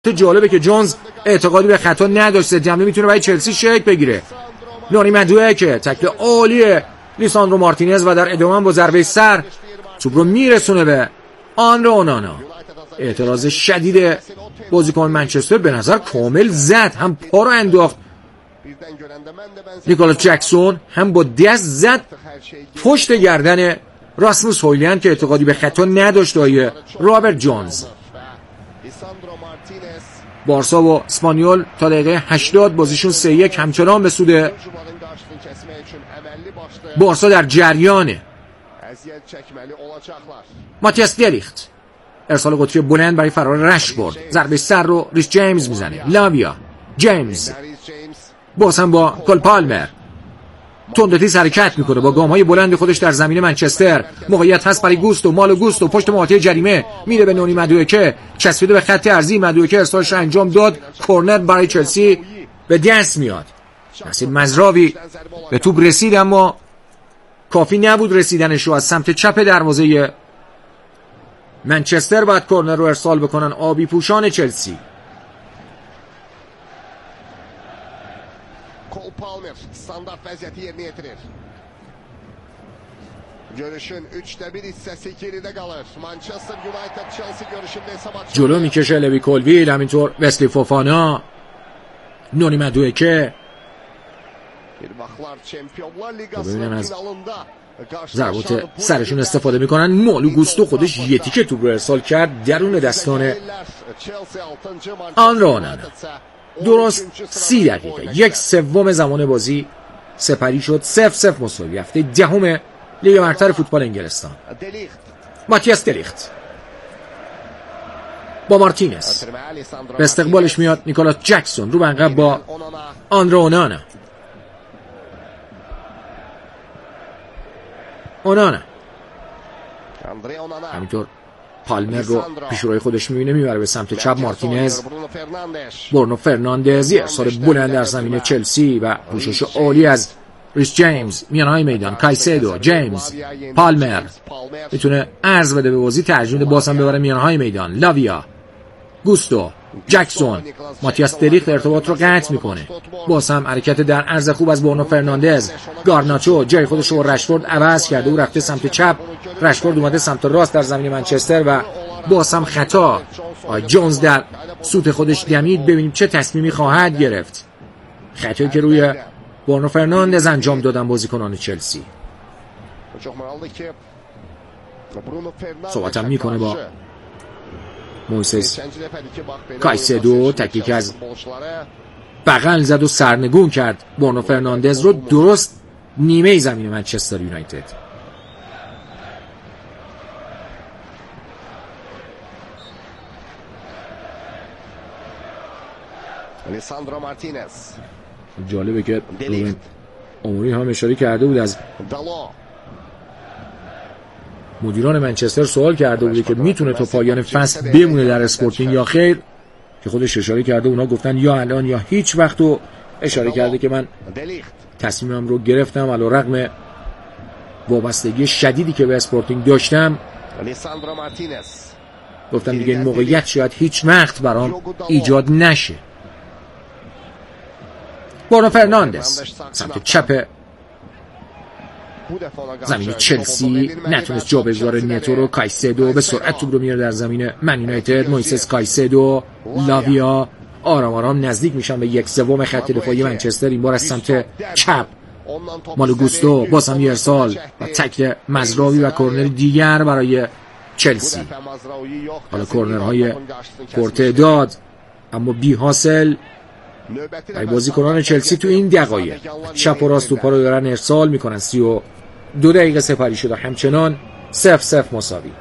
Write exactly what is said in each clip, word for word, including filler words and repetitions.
تو جالبه که جونز اعتقادی به خطا نداشت، ضد حمله میتونه برای چلسی شکل بگیره. نونی مدویکه تکل عالیه لیساندرو مارتینز و در ادامه با ضربه سر توپ رو میرسونه به آندره اونانا. اعتراض شدید بازیکن منچستر به نظر کامل زد، هم پا رو انداخت نیکولاس جکسون، هم با دست زد پشت گردن راسموس هویلند که اعتقادی به خطا نداشت. آیه رابرت جونز. بارسا و اسپانیول تا دقیقه هشتاد بازیشون سه یک همچنان به سود بارسا در جریانه. ماتیاس دلیخت ارسال قطری بلند برای فرار رشفورد، ضربه سر رو ریس جیمز میزنه. لاویا جیمز باز هم با کول پالمر تندتیز حرکت میکنه با گام‌های بلند خودش در زمین منچستر. موقعیت هست برای گوستو، مالو گوستو پشت محاطه جریمه میره به نونی مدویکه، چسبیده به خط ارضی. مدویکه ارسالش رو انجام داد، کورنر برای چلسی به دست میاد. نصیر مزراوی به توپ رسید اما کافی نبود رسیدنش رو. از سمت چپ دروازه منچستر باید کورنر رو ارسال بکنن آبی پوشان چلسی. Cole Palmer standart vəziyyəti yerinə yetirir. Görüşün üçdə bir hissəsi geridə qalır. Manchester United Chelsea görüşündə hesab açıldı. جلو میکشه لوی کولویل، همینطور وسلی فوفانا، نونی مدویکه. Bir vaxtlar Çempionlar Liqasının finalında ضربات سرشون استفاده میکنن. مالو گوستو خودش یه تیکه توپ رو ارسال کرد درون دستان آندره اونانا. درست سی دقیقه یک سوم زمان بازی سپری شد. صفر صفر مساوی. هفته دهم لیگ برتر فوتبال انگلستان. ماتیاس دلیخت با مارتینز به استقبالش میاد. نیکولاس جکسون رو به عقب با آندره اونانا. اونانا همینطور پالمر رو پیشروی خودش میبینه، میبره به سمت چپ. مارتینز، برونو فرناندز، ارسال بلند در زمین چلسی و پوشش عالی از ریس جیمز. میانهای میدان کایسدو، جیمز، پالمر میتونه عرض بده به بازی، ترجیح میده بازم ببره میانهای میدان. لاویا، گوستو، جکسون. ماتیاس دلیخت ارتباط رو قطع میکنه. باز هم حرکت در عرض خوب از برونو فرناندز. گارناچو جای خودش رو رشفورد عوض کرده، او رفته سمت چپ، رشفورد اومده سمت راست در زمین منچستر و باز هم خطا. جونز در سوت خودش دمید. ببینیم چه تصمیمی خواهد گرفت. خطایی که روی برونو فرناندز انجام دادن بازیکنان چلسی. صحبتم میکنه با مویسس کایسدو، تکیه که از بغل زد و سرنگون کرد برونو فرناندز رو درست نیمه زمین منچستر یونایتد. لیساندرو مارتینز. جالبه که اموری هم اشاره کرده بود، از مدیران منچستر سوال کرده بود که میتونه تا پایان فصل بمونه در اسپورتینگ یا خیر، که خودش اشاره کرده اونا گفتن یا الان یا هیچ وقت، و اشاره کرده که من تصمیمم رو گرفتم علیرغم وابستگی شدیدی که به اسپورتینگ داشتم. گفتم دیگه این موقعیت شاید هیچ وقت برام ایجاد نشه. برونو فرناندز سمت چپ زمین چلسی نتونست جا بذاره نتو رو. کایسدو به سرعت توپ رو میاره در زمین من یونایتد. مویسس کایسدو، لاویا آرام آرام نزدیک میشن به یک سوم خط دفاعی منچستر، این بار از سمت چپ. مالو گوستو باز هم ارسال و تکل مزراوی و کورنر دیگر برای چلسی. حالا کورنرهای پرتعداد اما بی حاصل برای بازیکنان چلسی تو این دقایق. چپ و راست توپا رو دارن ارسال میکنن. سی و دو دقیقه سپری شده، همچنان صفر صفر مساوی.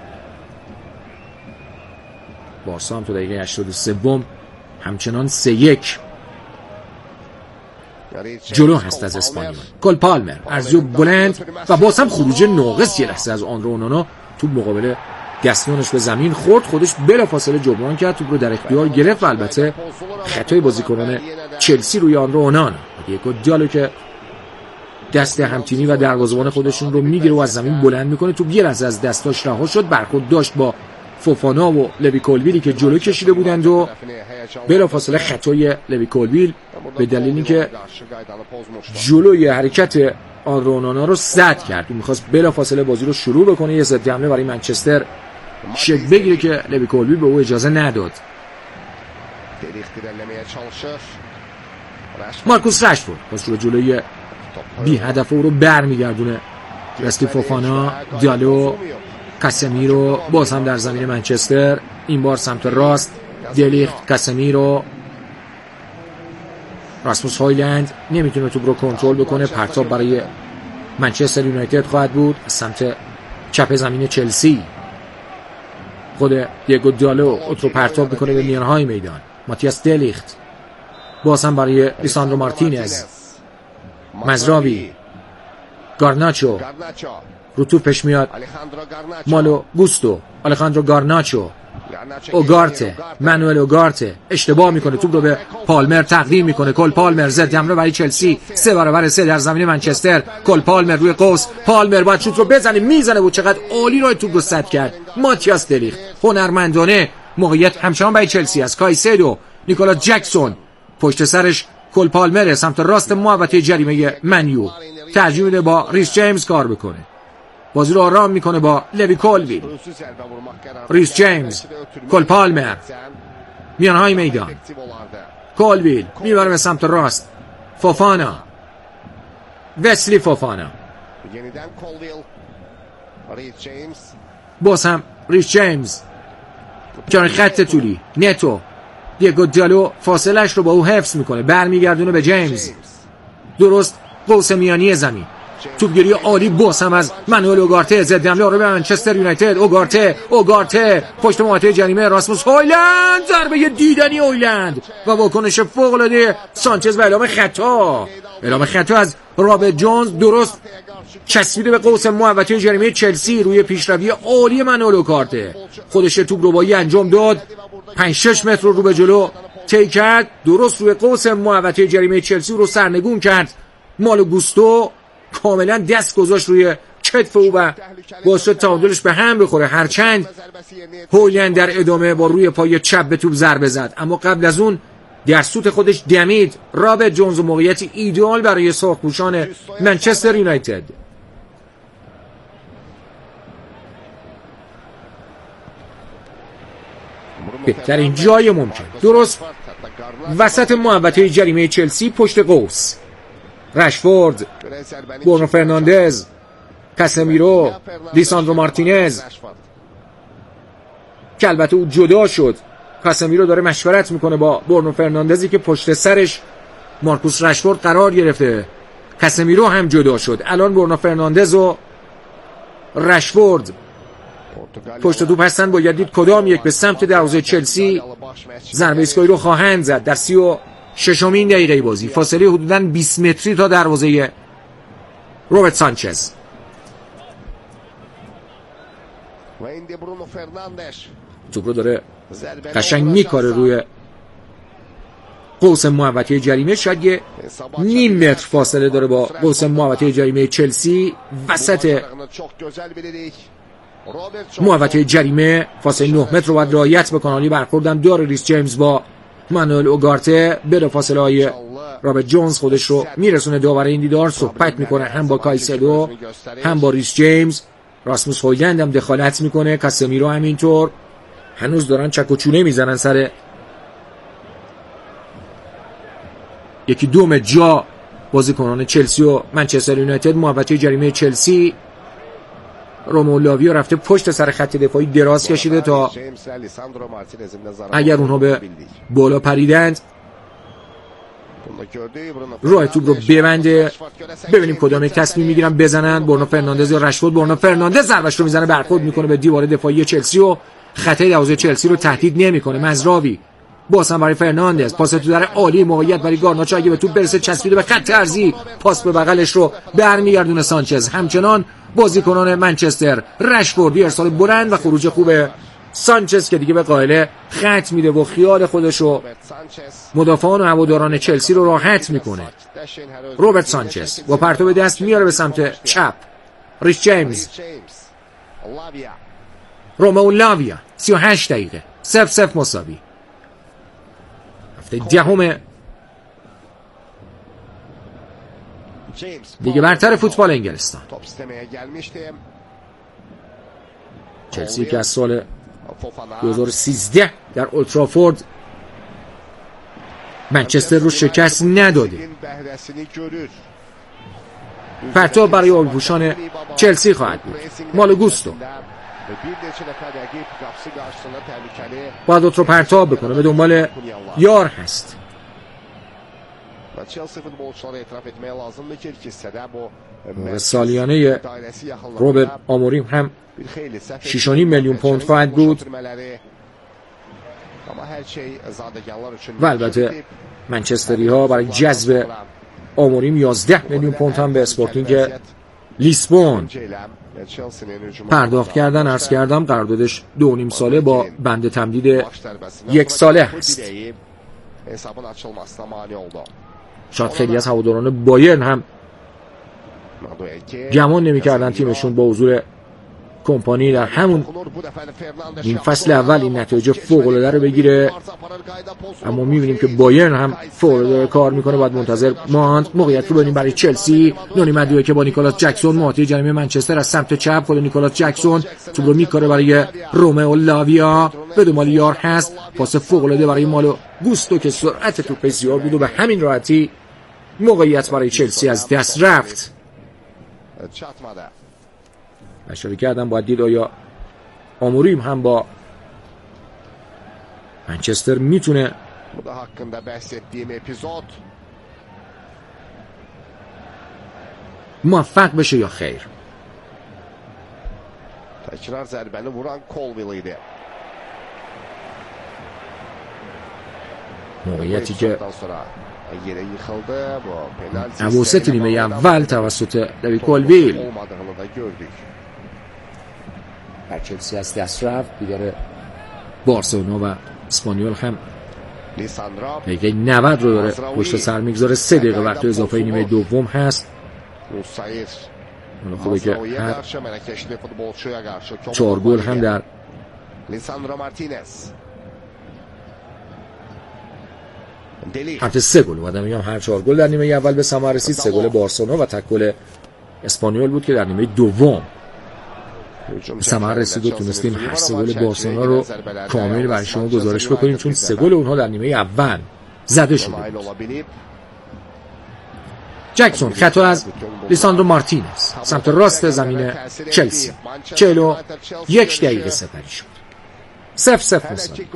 بارسا هم تو دقیقه هشتاد و سه همچنان سه یک جلو هست از اسپانیول. کول پالمر ارزیو بلند و باز هم خروج ناقص یه لحظه از آندره اونانا. تو مقابل دستانش به زمین خورد، خودش بلافاصله جبران کرد، توپ رو در اختیار گرفت و البته خطای بازیکنان چلسی روی آندره اونانا. دیگو دیالو که دست همتیمی و دروازه‌بان خودشون رو میگیره و از زمین بلند میکنه، توپ یه لحظه از دستاش رها شد، برخورد داشت با فوفانا و لوی کولویلی که جلو کشیده بودند و بلافاصله خطای لوی کولویل به دلیل اینکه جلوی حرکت آنرونانا رو زد کرد. اون می‌خواست بلافاصله بازی رو شروع بکنه، یه ضد حمله برای منچستر شکل بگیره که لوی کولویل به او اجازه نداد. مارکوس رشفورد باز رو جلوی بی هدف او رو برمیگردونه. رسکی فوفانا، دیالو، کاسمیرو باز هم در زمین منچستر، این بار سمت راست دلیخت، کاسمیرو، راسموس هویلند نمیتونه توپ رو کنترل بکنه. پرتاب برای منچستر یونایتد خواهد بود از سمت چپ زمین چلسی. خود دیگو دیالو اوت رو پرتاب میکنه به میانهای میدان. ماتیاس دلیخت باز هم برای لیساندرو مارتینز، مزراوی، گارناچو رو توپش میاد، مالو گوستو، آلخاندرو گارناچو، اوگارته، منوئل اوگارته اشتباه میکنه، توپ رو به پالمر تقدیم میکنه. کل پالمر ضد حمله برای چلسی، سه برابر سه در زمین منچستر. کل پالمر روی قوس، پالمر باید شوت رو بزنه، میزنه و چقدر عالی راه توپ رو سد کرد. ماتیاس دلیخت هنرمندانه. موقعیت همچنان برای چلسی است. کایسدو، نیکولاس جکسون پشت سرش کل پالمر سمت راست محوطه جریمه منیو، ترجیح میده با ریس جیمز کار بکنه. بازی رو آرام میکنه با لوی کولویل. ریس جیمز، کل پالمر میانهای میدان، کولویل میبره به سمت راست، فوفانا، وسلی فوفانا، باز هم ریس جیمز کنار خط طولی، نتو، دیگو دیالو فاصلش رو با او حفظ میکنه، برمیگردونه به جیمز درست قوس میانی زمین. توپگیری عالی باز هم از منوئل اوگارته، ضد حمله رو به منچستر یونایتد. اوگارته، اوگارته پشت محوطه جریمه، راسموس هویلند، ضربه دیدنی هویلند و واکنش فوق العاده سانچز و اعلام خطا. اعلام خطا از رابرت جونز درست چسبیده به قوس محوطه جریمه چلسی. روی پیشروی عالی منوئل اوگارته خودش توپ رو با یه انجام داد، پنج شش متر رو به جلو طی کرد، درست روی قوس محوطه جریمه چلسی رو سرنگون کرد. مالو گوستو کاملا دست گذاشت روی کتف او و باعث شد تعادلش به هم بخوره. هرچند هویلند در ادامه با روی پای چپ به توپ ضربه زد، اما قبل از اون در سوت خودش دمید. رابرت جونز موقعیت ایدئال برای سرخپوشان منچستر یونایتد. بهترین جای ممکن، درست وسط محوطه جریمه چلسی پشت قوس. رشفورد، برونو فرناندز، کاسمیرو، لیساندرو مارتینز که البته او جدا شد. کاسمیرو داره مشورت میکنه با برونو فرناندزی که پشت سرش مارکوس رشفورد قرار گرفته. کاسمیرو هم جدا شد. الان برونو فرناندز و رشفورد پشت توپ هستن. باید دید کدام یک به سمت دروازه چلسی ضربه ایستگاهی رو خواهند زد. در سی و ششمین دقیقه بازی، فاصله حدوداً بیست متری تا دروازه روبرت سانچز. توپ رو داره قشنگ میکاره روی قوس محوطه جریمه. شاید یه نیم متر فاصله داره با قوس محوطه جریمه چلسی. وسط محوطه جریمه فاصله نه متر رو باید رعایت بکنه. حالی برخوردم داره ریس جیمز با منوئل اوگارته. بلا فاصله های رابرت جونز خودش رو میرسونه داور این دیدار، صحبت میکنه هم با کایسدو هم با ریس جیمز. راسموس هویلند هم دخالت میکنه، کاسمیرو همینطور. هنوز دارن چک و چونه میزنن سر یکی دوم جا بازیکنان چلسی و منچستر یونایتد. محوطه جریمه چلسی، رومو لاویو رفته پشت سر خط دفاعی دراز کشیده تا اگر اونها به بالا پریدند راه توپ رو ببنده. ببینیم کدام یک تصمیم میگیرن بزنن، برونو فرناندز یا رشفورد. برونو فرناندز ضربش رو میزنه، برخورد میکنه به دیوار دفاعی چلسی و خطای دروازه چلسی رو تهدید نمیکنه. مزراوی باز هم برای فرناندز، پاس تو در عالی، موقعیت برای گارناچو، اگه به توپ برسه چسبیده به خط ارضی، پاس به بغلش رو برمیگردونه سانچز. همچنان بازیکنان منچستر، رشفورد ارسال بلند و خروج خوب سانچز که دیگه به قائله خط میده و خیال خودش رو مدافعان و هواداران چلسی رو راحت میکنه. روبرت سانچز با پرتو دست میاره به سمت چپ. ریس جیمز، رومئو لاویا سی و هشت دقیقه صفر صفر مساوی. هفته دهم دیگه برتر فوتبال انگلستان. چلسی که از سال دو هزار و سیزده در اولترافورد منچستر رو شکست نداده. پرتاب برای آبی‌پوشان چلسی خواهد بود. مالو گوستو باید رو پرتاب بکنه، به دنبال یار هست. و سالیانه روبرت آموریم هم شش و نیم میلیون پوند خواهد بود. و البته منچستری ها برای جذب آموریم یازده میلیون پوند هم به اسپورتینگ لیسبون پرداخت کردن. عرض کردم قراردادش دو و نیم ساله با بند تمدید یک ساله هست. شاید خیلی از هواداران بایرن هم گمان نمی‌کردن تیمشون با حضور کمپانی در همون این فصل اول این نتایج فوق‌العاده رو بگیره، اما می‌بینیم که بایرن هم فوق‌العاده کار می‌کنه. باید منتظر ماند. موقعیت رو ببینیم برای چلسی. نونی مدویه که با نیکولاس جکسون محاطی جریمه منچستر از سمت چپ، خود نیکولاس جکسون توپ رو می‌کاره برای رومئو لاویا، به دنبال یار هست. پاس فوق‌العاده برای مالو گوستو که سرعت توپ زیاد بود و به همین راحتی موقعیت برای چلسی از دست رفت. اشاره کردم باید دید آیا آموریم هم با منچستر میتونه موفق بشه یا خیر. تکرار ضربəni vuran کولویل idi. موقعیتی که اواسط نیمه اول توسط دوی کولویل بر چلسی از دست رفت. دیگر بارسلونا و اسپانیول هم دقیقه نود رو داره پشت سر میگذاره. سه دقیقه وقت اضافه نیمه دوم هست. حالا خوبه که هر چهار گل هم در حتی سه گل و میگم هر چهار گل در نیمه اول به ثمر رسید. سه گل بارسلونا و تک گل اسپانیول بود که در نیمه دوم به ثمر رسید و تونستیم هر سه گل بارسلونا رو کامل برای شما گزارش بکنیم، چون سه گل اونها در نیمه اول زده شده بود. جکسون خطا از لیساندرو مارتینز سمت راست زمین چلسی. چهل و یک دقیقه سپری شد. صفر صفر مساوی.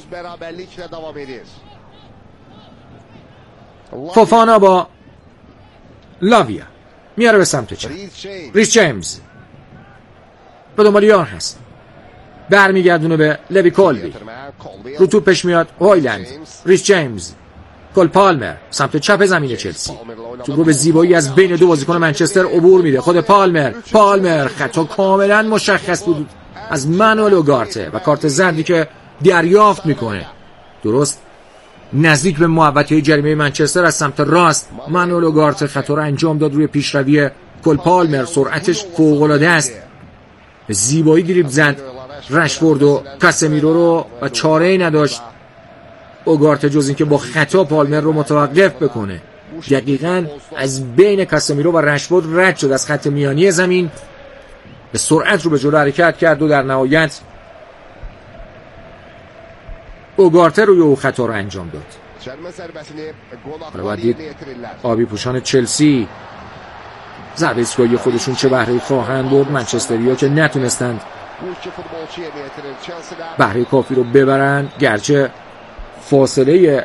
فوفانا با لاویا میاره به سمت چپ. ریس جیمز به دنبال یار هست، برمیگردونه به لوی کولویل. رو توپش میاد هویلند. ریس جیمز، کول پالمر سمت چپ زمین چلسی. توپ رو به زیبایی از بین دو بازیکن منچستر عبور میده. خود پالمر پالمر خطا کاملا مشخص بود از مانوئل اوگارته و کارت زردی که دریافت میکنه درست نزدیک به محوطه جریمه منچستر از سمت راست. مانوئل اوگارته خطا رو انجام داد روی پیشروی کول پالمر. سرعتش فوق‌العاده است، به زیبایی دریبل زد رشفورد و کاسمیرو رو و چاره‌ای نداشت اوگارته جز این که با خطا پالمر رو متوقف بکنه. دقیقاً از بین کاسمیرو و رشفورد رد شد از خط میانی زمین، به سرعت رو به جلو حرکت کرد و در نهایت اوگارته روی او خطا رو انجام داد. حالا باید دید آبی پوشان چلسی ضربه ایستگاهی خودشون چه بهره‌ای خواهند برد. منچستریا که نتونستند بهره کافی رو ببرن، گرچه فاصله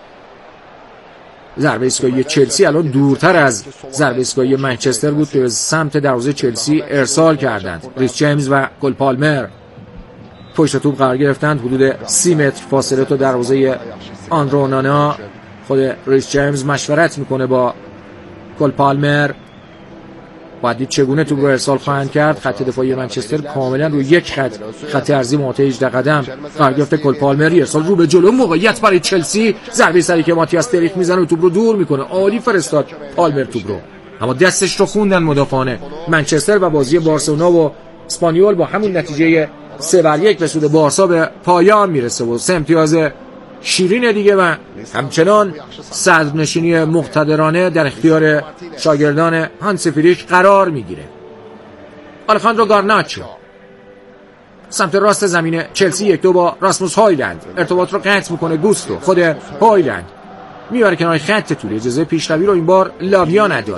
ضربه ایستگاهی چلسی الان دورتر از ضربه ایستگاهی منچستر بود که به سمت دروازه چلسی ارسال کردند. ریس جیمز و کول پالمر پشت توپ قرار گرفتند. حدود سی متر فاصله تا دروازه آندرو اونانا. خود ریس جیمز مشورت میکنه با کول پالمر، باید دید چگونه توپ رو ارسال خواهند کرد. خط دفاعی منچستر کاملا روی یک خط خط ارضی محاطه هجده قدم قرار گرفته. کول پالمر ارسال رو به جلو، موقعیت برای چلسی، ضربه سری که ماتیاس دلیخت میزنه و توپ رو دور میکنه. عالی فرستاد پالمر توپ رو، اما دستش رو خوندن مدافعان منچستر و بازی بارسلونا و اسپانیول با همون نتیجه سه بر یک به سود بارسا به پایان میرسه و سه امتیاز شیرین دیگه و همچنان صدرنشینی مقتدرانه در اختیار شاگردان هانسی فلیک قرار میگیره. آلخاندرو گارناچو سمت راست زمین چلسی یک دو با راسموس هویلند ارتباط رو قطع میکنه. گوستو خود هویلند میبره کنار خط طولی. اجازه پیشروی رو این بار لاویا نداد.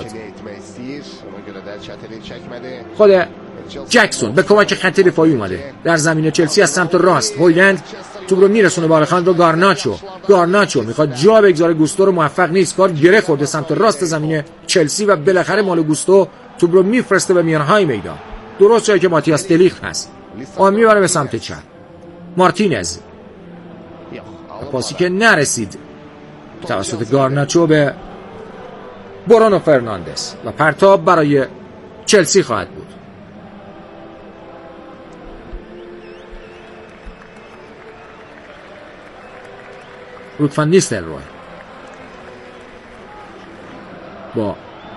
خود جکسون به کمک خط دفاعی اومده در زمین چلسی از سمت راست. هویلند توپ رو میرسونه به آلخاندرو گارناچو. گارناچو میخواد جا بگذاره، گوستو رو موفق نیست. کار گره خورده سمت راست زمین چلسی و بالاخره مال گوستو توپ رو میفرسته به میانهای میدان، درست جایی که ماتیاس دلیخت هست. آن میبره به سمت چپ. مارتینز پاسی که نرسید توسط گارناچو به برونو فرناندز و پرتاب برای چلسی خواهد بود. روک فان نیستلروی با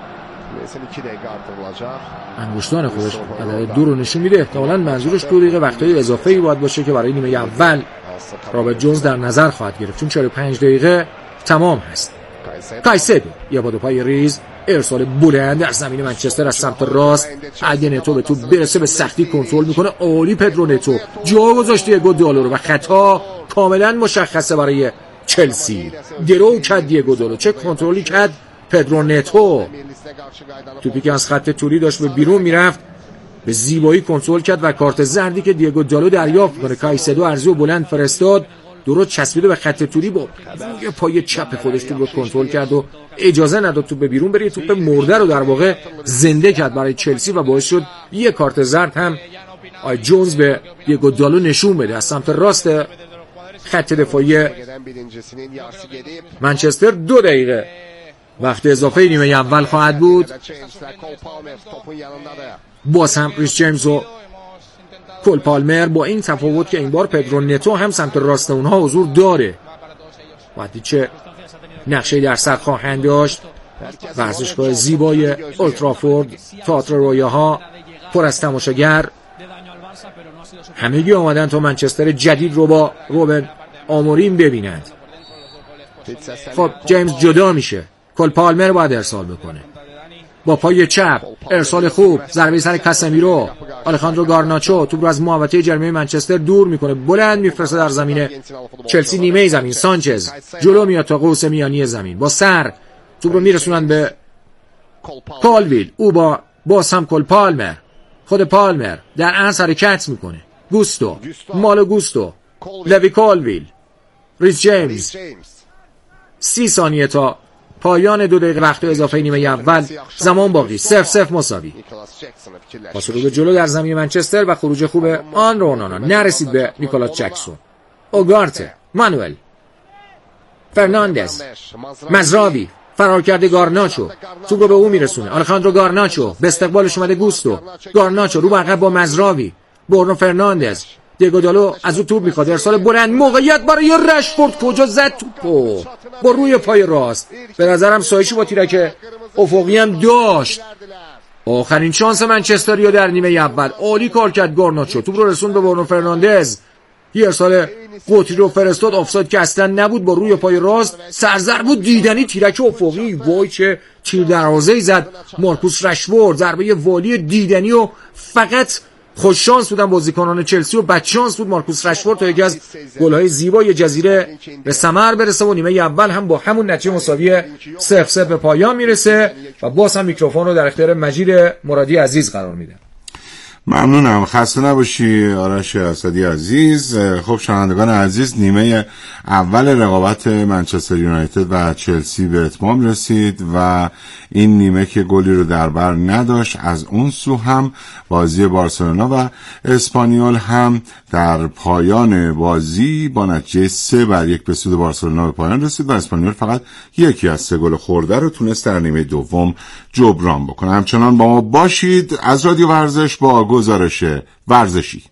انگشتان خودش عدد دو رو نشون میده. احتمالاً منظورش دو دقیقه وقتای اضافه‌ای باید باشه که برای نیمه اول رابرت جونز در نظر خواهد گرفت، چون چهل و پنج دقیقه تمام هست. کایسدو یا با دو پای ریز ارسال بلند در زمین منچستر از سمت راست. اگه نتو به تو برسه به سختی کنترل میکنه. عالی پدرو نتو جا گذاشته دیگو دالو رو و خطا کاملا مشخصه برای چلسی. درو کرد دیگو دالو، چه کنترلی کرد پدرو نتو. توپی که از خط طولی داشت به بیرون میرفت به زیبایی کنترل کرد و کارت زردی که دیگو دالو دریافت کنه. کایسدو ارزی و بلند فرستاد، درست چسبیده به خط طولی با روی پای چپ خودش توپ رو کنترل کرد و اجازه نداد توپ به بیرون بره. توپ مرده رو در واقع زنده کرد برای چلسی و باعث شد یک کارت زرد هم آی جونز به دیگو دالو نشون بده. از سمت راست خط دفاعی منچستر دو دقیقه وقت اضافه نیمه اول خواهد بود. باز هم ریس جیمز و کول پالمر، با این تفاوت که این بار پدرو نتو هم سمت راست اونها حضور داره. وقتی چه نقشه در سر خواهند داشت. ورزشگاه زیبای اولترافورد، تئاتر رویاها پر از تماشاگر. همگی آمدن تا منچستر جدید رو با روبن آموریم ببینند. خب جیمز جدا میشه. کول پالمر باید ارسال بکنه با پای چپ. ارسال خوب، ضربه سر کاسمیرو. آلخاندرو گارناچو توپ رو از محوطه جریمه منچستر دور میکنه، بلند میفرسته در زمین چلسی نیمه زمین. سانچز جلو میاد تا قوس میانی زمین، با سر توپ رو میرسونن به کالویل. او با باز هم کول پالمر. خود پالمر در اصل حرکت میکنه. گوستو، مالو گوستو، لوی کالویل، ریس جیمز. سی ثانیه تا پایان دو دقیقه وقت اضافه نیمه اول. زمان باقی صفر صفر مساوی. پاس رو به جلو در زمین منچستر و خروج خوب آن رونانا نرسید به نیکولاس جکسون. اوگارته، مانوئل، فرناندز، مزراوی فرار کرده. گارناچو توپ رو به او میرسونه. آلخاندرو گارناچو به استقبالش اومده. گوستو، گارناچو رو به عقب با مزراوی. برونو فرناندز. دیگو دالو از او توپ میخواد. ارسال بلند، موقعیت برای رشفورد. کجا زد توپو؟ با روی پای راست. به نظرم سایشی با تیرک افقی هم داشت. آخرین شانس منچستریا در نیمه اول. عالی کار کرد گارناچو. توپ رو رسوند به برونو فرناندز. یه ارسال قطری رو فرستاد. آفساید که اصلا نبود. با روی پای راست سرزر بود دیدنی تیرک افقی. وای چه تیر دروازه‌ای زد مارکوس رشفورد. ضربه والی دیدنی و فقط خوش شانس بودن بازیکنان چلسی و بد شانس بود مارکوس رشفورد تا یکی از گل‌های زیبای جزیره به ثمر برسه و نیمه اول هم با همون نتیجه مساوی صفر صفر به پایان میرسه. و باز هم میکروفون رو در اختیار مجید مرادی عزیز قرار میده. ممنونم، خسته نباشی آرش اسدی عزیز. خب شنوندگان عزیز، نیمه اول رقابت منچستر یونایتد و چلسی به اتمام رسید و این نیمه که گلی رو در بر نداشت، از اون سو هم بازی بارسلونا و اسپانیول هم در پایان بازی با نتیجه سه بر یک به سود بارسلونا به پایان رسید و اسپانیول فقط یکی از سه گل خورده رو تونست در نیمه دوم جبران بکنه. همچنان با ما باشید از رادیو ورزش با گزارش ورزشی.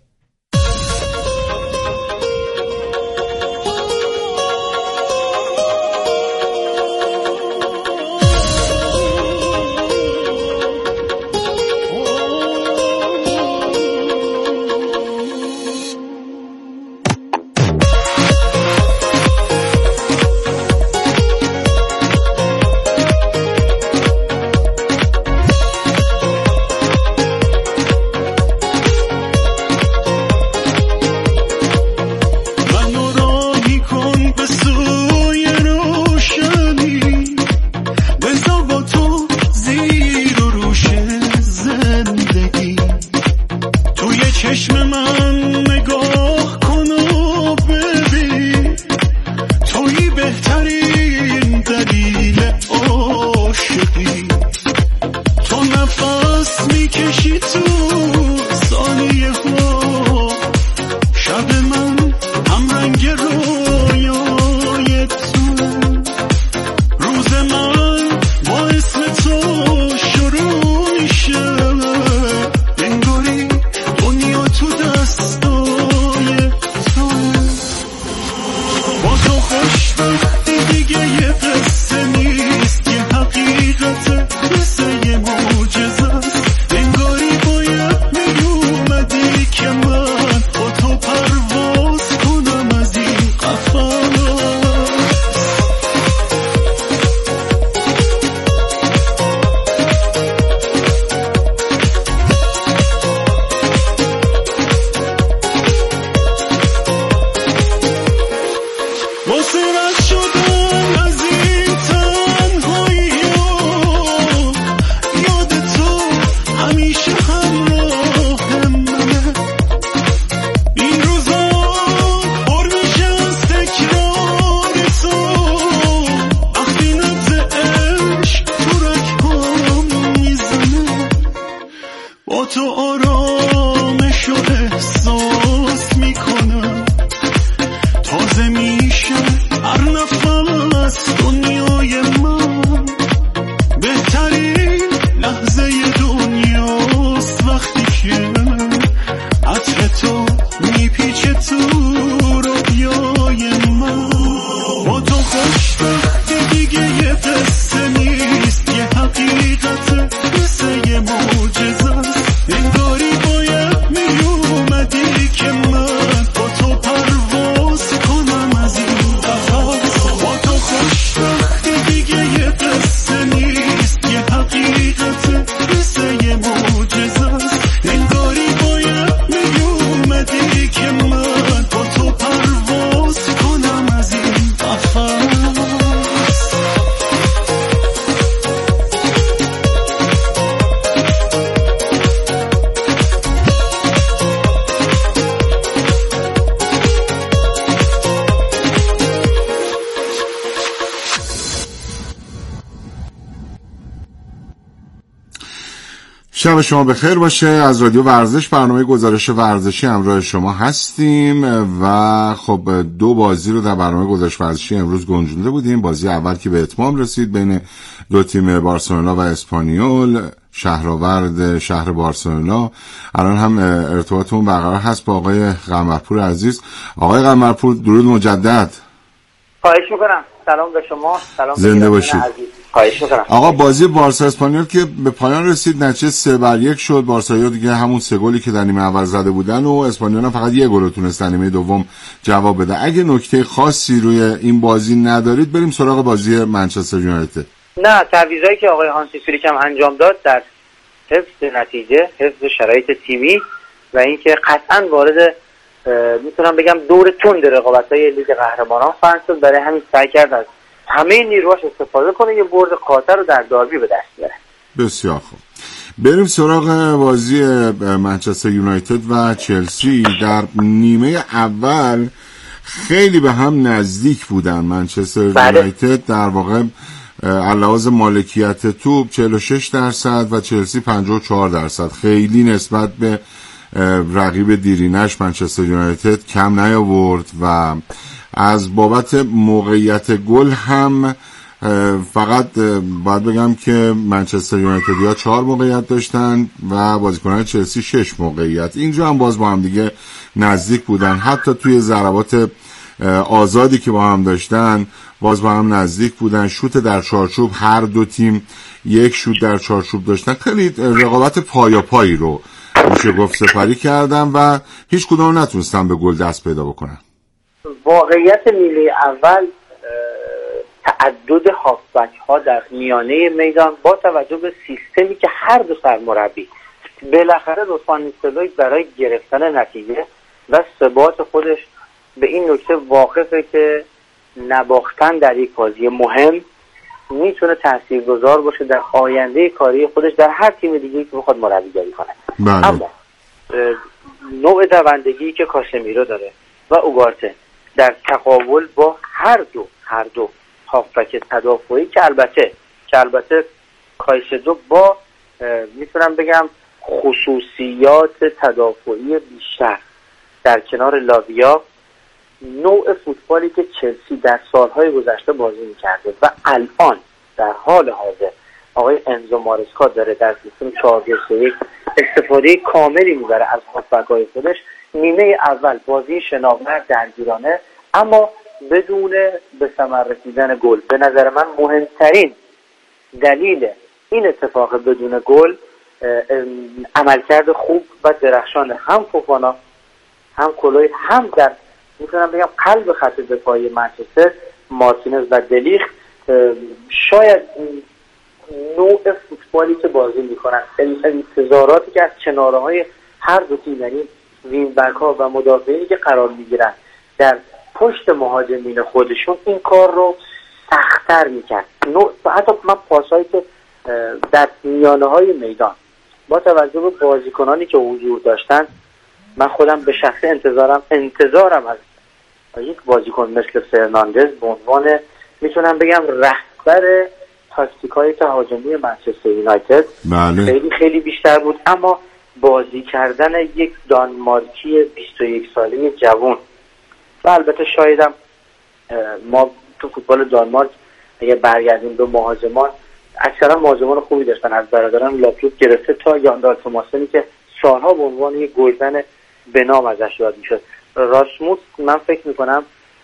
بهترین دلیل عاشقی تو نفس میکشی تو ثانیه ها شب من هم رنگ رویای تو روز من با اسم تو شروع میشه انگاری دنیا تو دستای تو با تو خوشبختی دیگه یه قصه نیست یه حقیقت مثل یه معجزه است انگاری باید میومدی که من با تو پرواز کنم از این قفس شب شما بخیر باشه. از رادیو ورزش برنامه گزارش ورزشی همراه شما هستیم و خب دو بازی رو در برنامه گزارش ورزشی امروز گنجونده بودیم. بازی اول که به اتمام رسید بین دو تیم بارسلونا و اسپانیول، شهرآورد شهر بارسلونا. الان هم ارتباطمون برقرار هست با آقای قمرپور عزیز. آقای قمرپور درود مجدد. خواهش میکنم. سلام به شما. سلام زنده باشید. خواهش میکنم. آقا بازی بارسا اسپانیول که به پایان رسید نتیجه سه بر یک شد. بارسایی‌ها دیگه همون سه گلی که در نیمه اول زده بودن و اسپانیول هم فقط یک گل تونست در نیمه دوم جواب بده. اگه نکته خاصی روی این بازی ندارید بریم سراغ بازی منچستر یونایتد. نه، تعویضایی که آقای هانسی فلیک هم انجام داد در حفظ نتیجه، حفظ شرایط تیمی و اینکه قطعاً وارد میتونم بگم دور تند رقابت‌های لیگ قهرمانان خواهند شد. برای همین سعی کرد از همه نیروهاش استفاده کنه یه برد قاطع رو در داربی به دست بیاره. بسیار خوب. بریم سراغ بازی منچستر یونایتد و چلسی. در نیمه اول خیلی به هم نزدیک بودن. منچستر یونایتد در واقع علاوه بر مالکیت توپ چهل و شش درصد و چلسی پنجاه و چهار درصد. خیلی نسبت به رقیب دیرینش منچستر یونایتد کم نیاورد و از بابت موقعیت گل هم فقط باید بگم که منچستر یونایتدیا چهار موقعیت داشتن و بازیکنان چلسی شش موقعیت. اینجا هم باز با هم دیگه نزدیک بودن. حتی توی ضربات آزادی که با هم داشتن باز با هم نزدیک بودن. شوت در چارچوب هر دو تیم یک شوت در چارچوب داشتن. خیلی رقابت پایا پایی رو میشه گفت سپری کردن و هیچ کدوم نتونستن به گل دست پیدا بکنن. واقعیت نیمه اول تعدد هافبک ها در میانه میدان با توجه به سیستمی که هر دو سرمربی بالاخره رسوان نیستلوی برای گرفتن نتیجه و ثبات خودش به این نکته واقفه که نباختن در یک بازی مهم میتونه تاثیرگذار باشه در آینده کاری خودش در هر تیم دیگه‌ای که بخواد مربیگری کنه. بله. اما نوع دوندگی که کاسمیرو داره و اوگارته در تقابل با هر دو هر دو هافبک تدافعی که البته که البته کایسدو با میتونم بگم خصوصیات تدافعی بیشتر در کنار لاویا نوع فوتبالی که چلسی در سالهای گذشته بازی میکرده و الان در حال حاضر آقای انزو مارسکا داره در سیستم چهار دو سه یک استفاده کاملی میبره از هافبک‌های خودش. نیمه اول بازی شناور درگیرانه اما بدون به ثمر رسیدن گل. به نظر من مهمترین دلیل این اتفاق بدون گل عملکرد خوب و درخشان هم فوفانا هم کلوی هم در میتونم بگم قلب خط دفاعی منچستر مارتینز و دلیخ. شاید نوع فوتبالی که بازی میکنن انتظاراتی که از کناره های هر دو تیم یعنی وین بک ها و مدافعینی که قرار میگیرن در پشت مهاجمین خودشون این کار رو سخت‌تر میکرد. حتی من پاسایی که در میانه های میدان با توجه به بازیکنانی که حضور داشتن من خودم به شخص انتظارم انتظارم از یک بازیکن مثل فرناندز به عنوان میتونم بگم رهبر تاکتیک‌های تهاجمی منچستر یونایتد بله. خیلی خیلی بیشتر بود. اما بازی کردن یک دانمارکی بیست و یک ساله جوان و البته شایدم ما تو فوتبال دانمارک اگه برگردیم به مهاجمان اکثرا مهاجمان خوبی داشتن از برادران لاپیوت گرفته تا یاندال توماسنی که سالها به عنوان یک گلزن به نام ازش یاد میشد. راسموس من فکر میکنم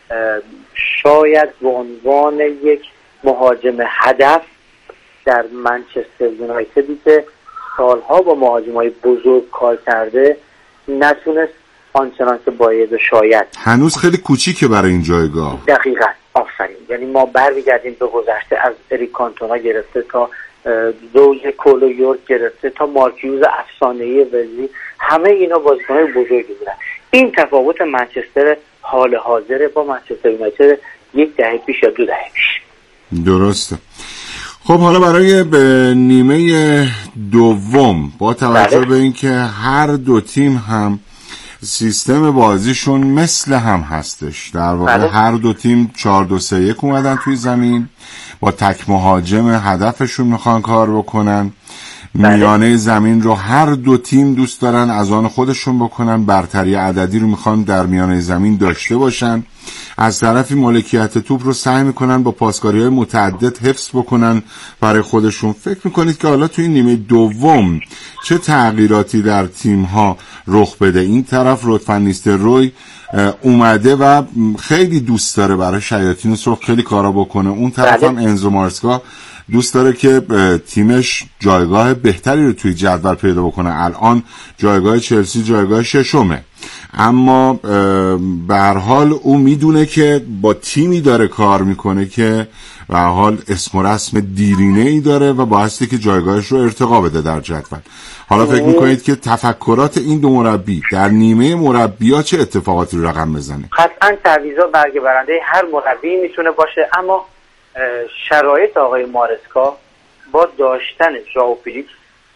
شاید به عنوان یک مهاجم هدف در منچستر یونایتدی که سالها با مهاجمای بزرگ کار کرده نتونست آنچنان که باید و شاید. هنوز خیلی کوچیکه برای این جایگاه. دقیقاً آفرین. یعنی ما برمیگردیم به گذشته از اریک کانتونا گرفته تا زوج کولو یورک گرفته تا مارکیوز افسانه‌ای وزی همه اینا بازیکن‌های بزرگی بودن. این تفاوت منچستر حال حاضر با منچستر یونایتد یک دهه پیش یا دو دهه پیش. درسته. خب حالا برای به نیمه دوم با توجه بله. به اینکه هر دو تیم هم سیستم بازیشون مثل هم هستش در واقع بله. هر دو تیم چهار دو سه یک اومدن توی زمین با تک مهاجم هدفشون میخوان کار بکنن بله. میانه زمین رو هر دو تیم دوست دارن از آن خودشون بکنن برتری عددی رو میخوان در میانه زمین داشته باشن از طرفی مالکیت توپ رو سعی میکنن با پاسکاری‌های متعدد حفظ بکنن برای خودشون. فکر میکنید که حالا توی نیمه دوم چه تغییراتی در تیم‌ها رخ بده؟ این طرف لطفاً نیستروی اومده و خیلی دوست داره برای شیاطین سرخ خیلی کارا بکنه، اون طرف هم انزو مارسکا دوست داره که تیمش جایگاه بهتری رو توی جدول پیدا بکنه. الان جایگاه چلسی جایگاه ششمه، اما به هر حال او میدونه که با تیمی داره کار میکنه که به هر حال اسم و رسم دیرینه‌ای داره و باعثه که جایگاهش رو ارتقا بده در جدول. حالا فکر میکنید که تفکرات این دو مربی در نیمه مربی‌ها چه اتفاقاتی رو رقم بزنه؟ قطعاً تعویضا برگ برنده هر مربی میتونه باشه، اما شرایط آقای مارسکا با داشتن ژائو فیلیکس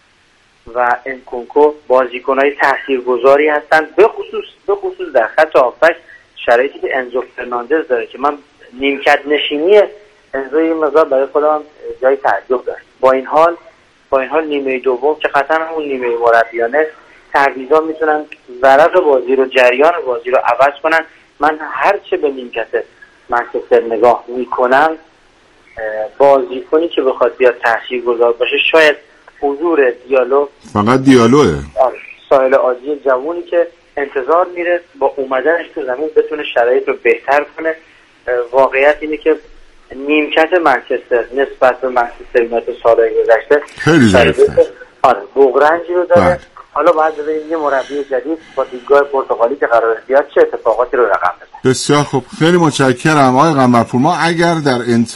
و انکونکو بازیکن‌های تاثیرگذاری هستند، به خصوص به خصوص در خط هافبک شرایطی که انزو فرناندز داره که من نیمکت نشینی انزو یه مقدار برای خودم جای تعجب داشت. با این حال با این حال نیمه دوم که قطعا همون نیمه مربیانه تعویضا میتونن ورق بازی رو جریان بازی رو عوض کنن. من هرچه به نیمکت منچستر نگاه میکنم بازیکنی که بخواد بیاد تاثیرگذار باشه شاید حضور دیالو، فقط دیالوه، ساحل عادی جوونی که انتظار میره با اومدنش تو زمین بتونه شرایط رو بهتر کنه. واقعیت اینه که نیمکت منچستر نسبت به منچستر یونایتد سالهای گذشته خیلی ضعیفه. آره بغرنجی رو داره. بله. حالا باید ببینیم یه مربی جدید با دیدگاه پرتغالی که قرار بیاد چه اتفاقاتی رو رقم بزنه. بسیار خوب، خیلی متشکرم آقای قمرپور. ما اگر در انت